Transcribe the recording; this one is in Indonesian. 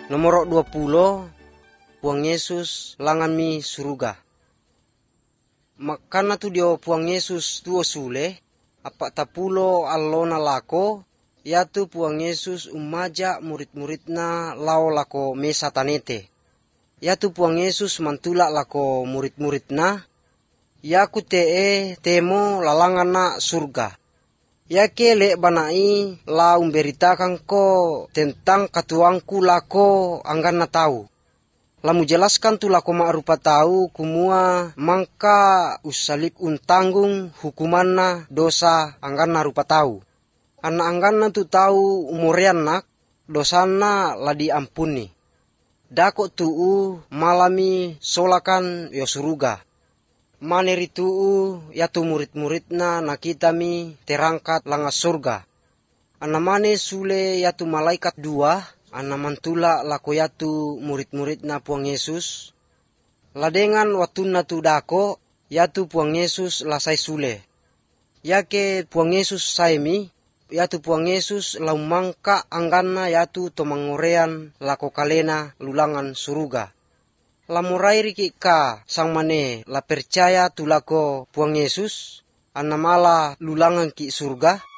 Nomor 20, Puang Yesus langan mi suruga. Makana tu dio Puang Yesus tuo sule, apa tapulo allona lako, yatu Puang Yesus umaja murid-muridna lao lako mesa tanete. Yatu Puang Yesus mantula lako murid-muridna, yaku temo lalangan na surga. Yake le banai la umberitakan ko tentang katuangku lako anggan na tahu. Lamu jelaskan tu lako ma'rupa tahu kumua mangka usalik untanggung hukumanna dosa anggan na rupa tahu. Anggan na tu tahu umurian nak dosana la diampuni. Dako tuu malami solakan yo suruga. Maneri tuu yatu murid-muridna nakitami terangkat langa surga. Anamane sule yatu malaikat dua, anamantula lako yatu murid-muridna Puang Yesus. Ladengan watuna tu dako yatu Puang Yesus lasai sule. Yake Puang Yesus saimi, yatu Puang Yesus laumangka angganna yatu tomangorean lako kalena lulangan suruga. Lamurai riki ka sang mane la percaya tulako Puang Yesus, anamala lulangan ki surga.